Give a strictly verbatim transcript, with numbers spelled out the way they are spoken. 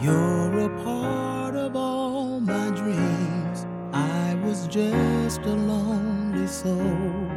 You're a part of all my dreams. I was just a lonely soul